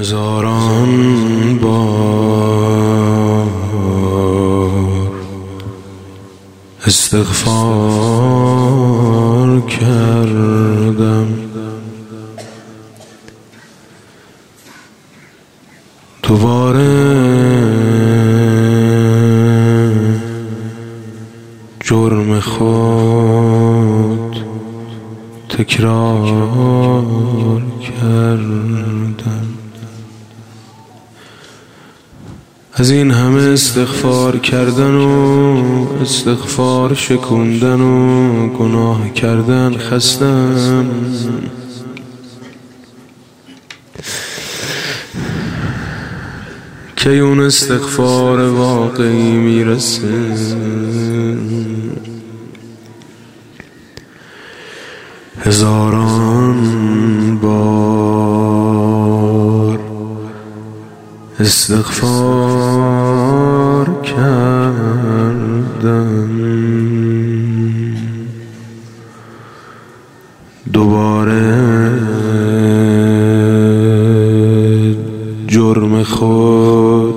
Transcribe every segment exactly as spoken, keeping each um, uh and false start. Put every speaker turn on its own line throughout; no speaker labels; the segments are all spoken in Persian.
هزاران بار استغفار کردم، دوباره جرم خود تکرار کردم. از این همه استغفار کردن و استغفار شکوندن و گناه کردن خستم. که اون استغفار واقعی میرسه؟ هزاران بار استغفار کردم، دوباره جرم خود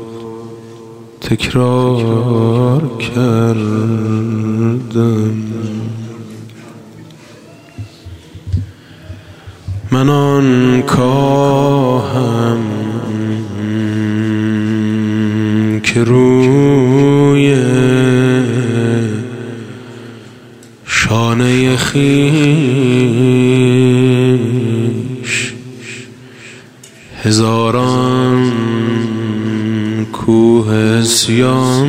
تکرار کردم. من آن کاهم که روی شانه خویش هزاران کوه عصیان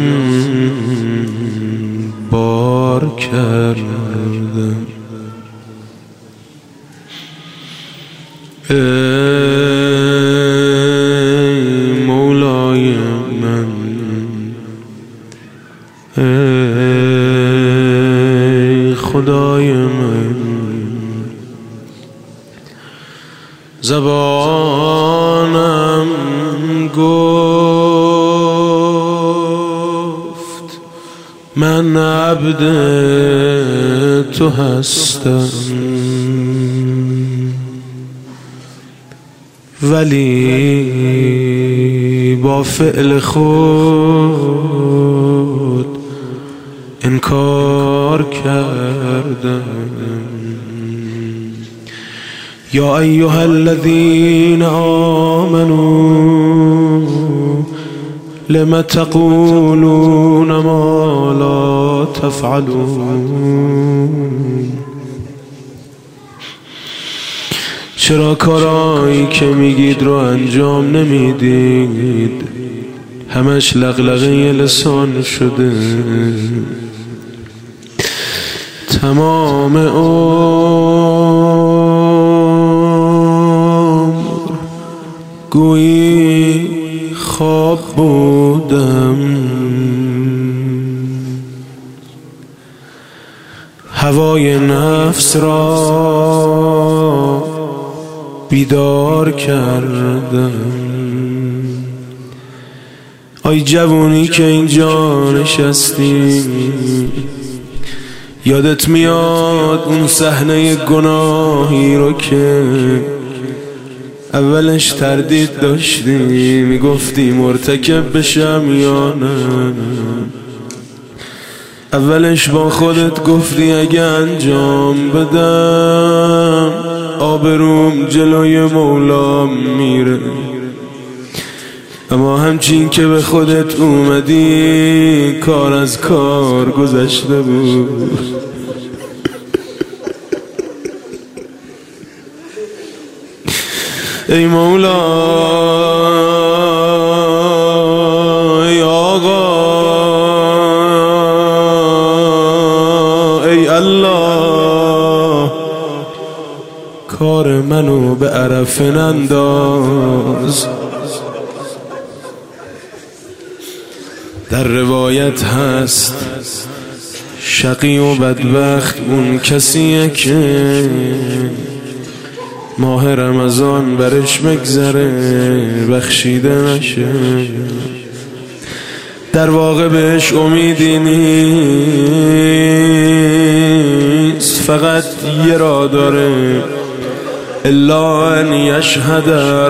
بار کردم. ای مولای من، ای خدای من، زبانم گفت من عبد تو هستم، ولی با فعل خود انکار کردم. یا ایها الذین آمنوا لم تقولون ما لا تفعلون. چرا کارایی که میگید رو انجام نمیدید؟ همش لغلغه لسان شده. تمام عمر گویی خواب بودم، هوای نفس را بیدار کردم. آی جوونی که اینجا نشستی، یادت میاد اون صحنه گناهی رو که اولش تردید داشتی، میگفتی مرتکب بشم یا نه؟ اولش با خودت گفتی اگه انجام بدم آبروم جلوی مولام میره، اما همچین که به خودت اومدی کار از کار گذشته بود. ای مولا، ای آقا، ای الله، کار منو به عرف ننداز. در روایت هست شقی و بدبخت اون کسیه که ماه رمضان برش بگذره بخشیده نشه. در واقع بهش امیدی نیست، فقط یه راه داره، الا ان یشهد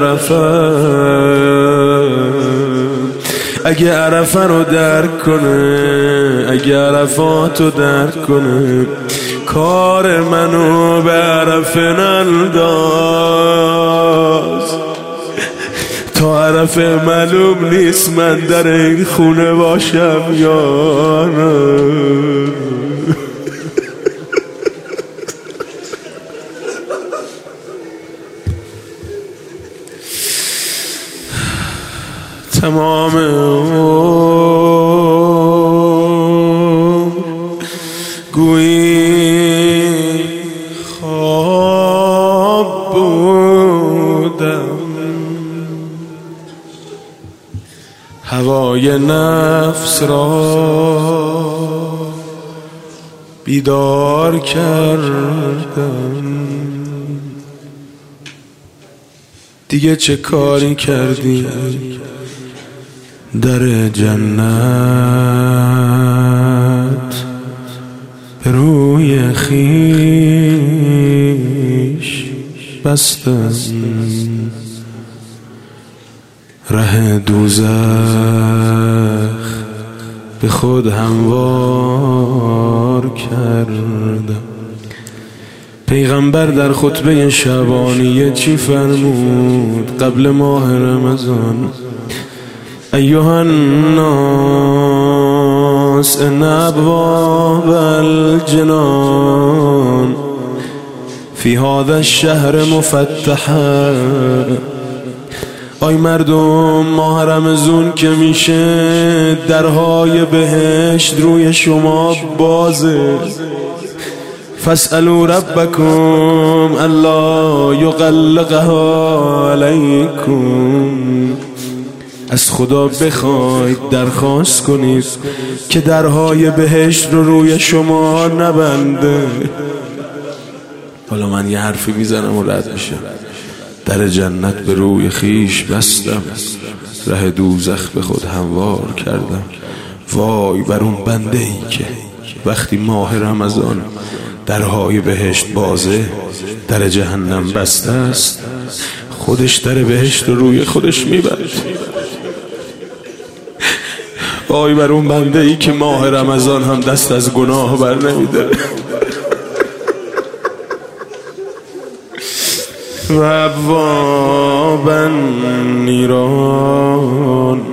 عرفه. اگه عرفه رو درک کنه، اگه عرفات رو درک کنه، کار منو به عرفه ننداز. تا عرفه معلوم نیست من در این خونه باشم یا نه. تمام گویی خواب بودم، هوای نفس را بیدار کردم. دیگه چه کاری کردی در جنت به روی خویش بستم، ره دوزخ به خود هموار کردم. پیغمبر در خطبه شبانیه چی فرمود قبل ماه رمضان؟ ایها الناس ان ابواب الجنان فی هذا الشهر مفتحه. آی مردم، ماه رمضان که میشه درهای بهشت روی شما بازه. فاسألوا ربکم الا یغلقها علیکم. از خدا بخواید، درخواست کنید که درهای بهشت رو روی شما نبنده. حالا من یه حرفی میزنم و رد میشه. در جنت به روی خیش بستم، ره دوزخ به خود هموار کردم. وای بر اون بنده ای که وقتی ماه رمضان درهای بهشت بازه، در جهنم بسته است، خودش در بهشت رو روی خودش میبرد. وای بر اون بنده ای که ماه رمضان هم دست از گناه بر نمیده. و ابوابا نیران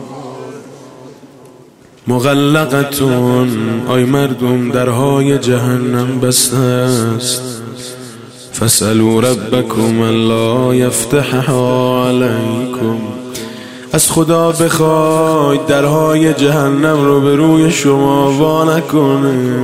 مغلقتون. آی مردم، درهای جهنم بسته است. فاسألوا ربکم الا یفتحها علیکم. از خدا بخواید درهای جهنم رو به روی شما وا نکنه.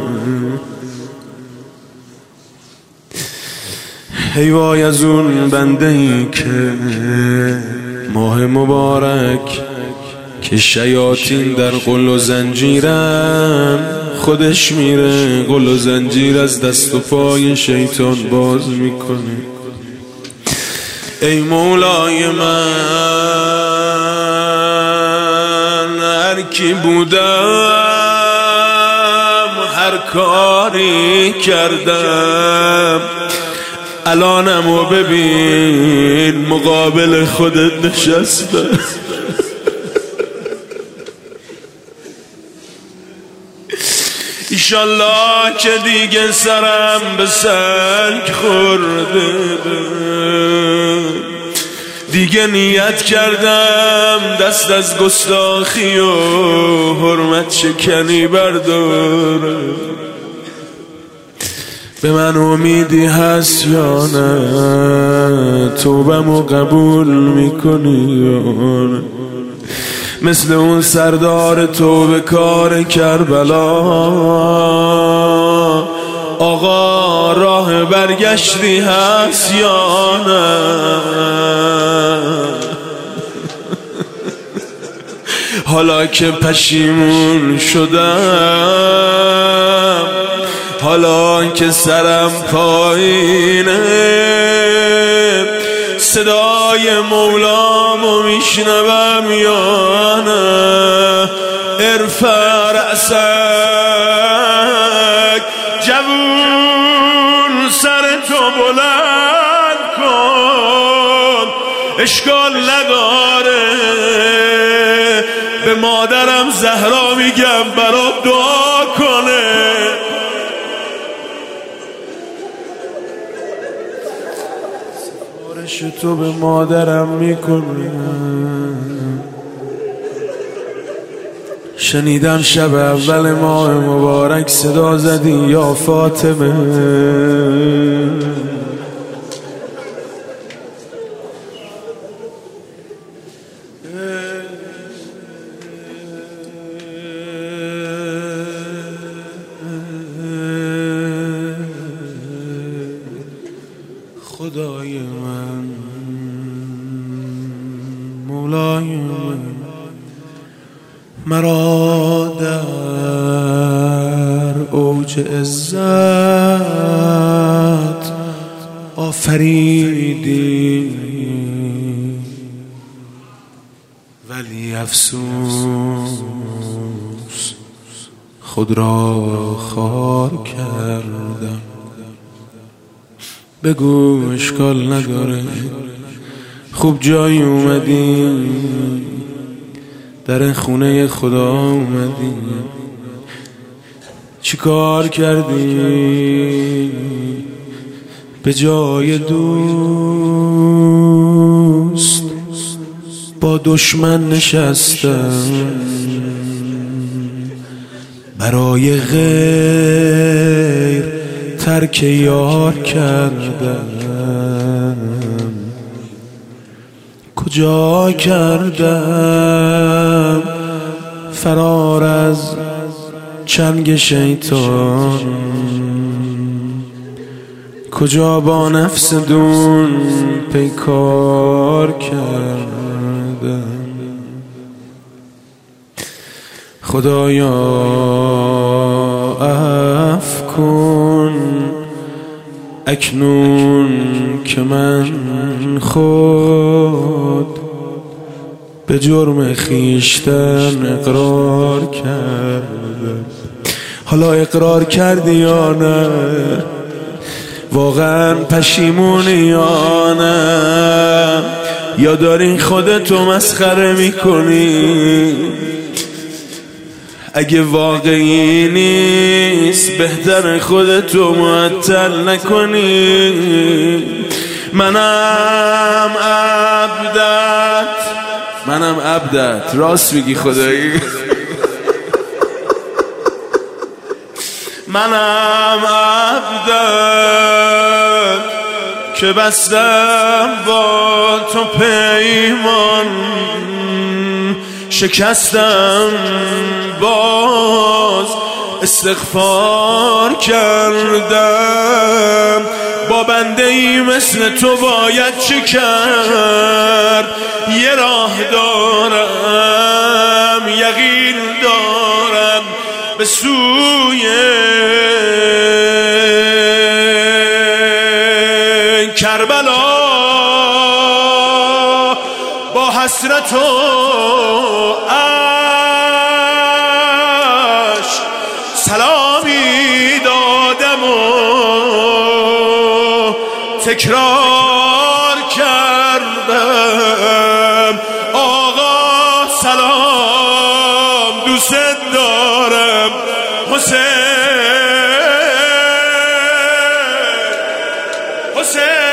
ای وای از اون بنده ای که ماه مبارک که شیاطین در قل و زنجیرن، خودش میره قل و زنجیر از دست و پای شیطان باز میکنه. ای مولای من، هر کی بودم، هر کاری کردم، الانمو ببین مقابل خودت نشسته. ایشالله که دیگه سرم به سنگ خورده، دیگه نیت کردم دست از گستاخی و حرمت شکنی بردارم. به من امیدی هست یا نه؟ توبمو قبول میکنی یا نه؟ مثل اون سردار توبه کار کربلا، آقا راه برگشتی هست یا نه؟ حالا که پشیمون شدم، حالا که سرم پایینه، صدای مولامو میشنوم یا نه؟ ارفع رأسک جوون، سر تو بلند کن. اشکال نداره. به مادرم زهرا میگم برات دعا کنه. سفارش تو به مادرم میکنم. شنیدم شب اول ماه مبارک صدا زدی یا فاطمه. خدای من، مولای من، مرا در اوج عزت آفریدی، ولی افسوس خود را خار کردم. بگو اشکال نداره، خوب جایی اومدی، در خونه خدا اومدی. چی کار کردی؟ به جای دوست با دشمن نشستم، برای غیر ترک یار کردم. کجا کردم فرار از چنگ شیطان، کجا با نفس دون پیکار کردم. خدایا عفو کن اکنون که من خود به جرم خیشتن اقرار کردم. حالا اقرار کردی یا نه؟ واقعا پشیمونی یا نه؟ یا داری خودتو مسخره میکنی؟ اگه واقعی نیست بهتر خودتو معطل نکنی. منم عبدت، منم عبدت. راست میگی خدایی. منم عبدت که بستم با تو پیمان، شکستم باز استغفار کردم. با بنده ای مثل تو باید چه کرد؟ یه راه دارم، یقین دارم به سوی کربلا. با حسرت و عشق سلامی دادم و تکرار کردم. آقا سلام، دوست دارم حسین، حسین.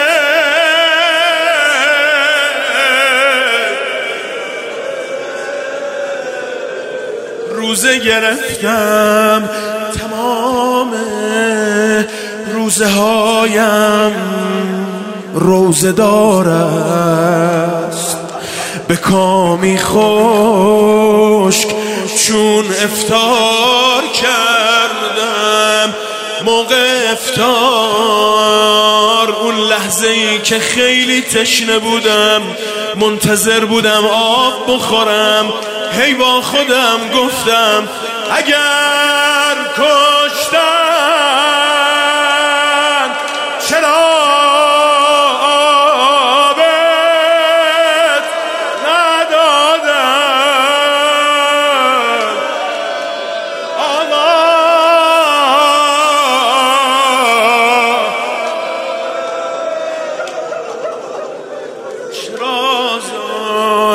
روزه گرفتم تمام روزه هایم روزه دار است، به کامی خشک چون افطار کردم. موقع افطار اون لحظه ای که خیلی تشنه بودم، منتظر بودم آب بخورم، هی با خودم گفتم اگر کشتن چرا آبت ندادن؟ آقا چرا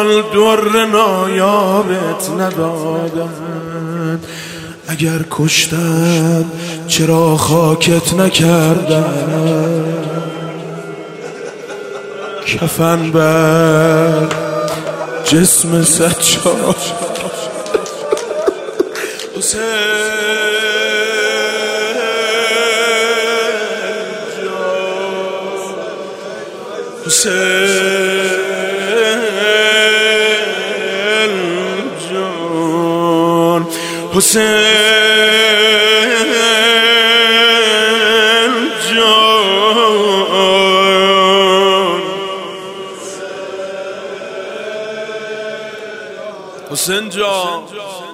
سال در نایابت ندادن؟ اگر کشتن چرا خاکت نکردن؟ کفن بر جسم سجاد حسین جان، حسین جان، حسین جان، حسین جان.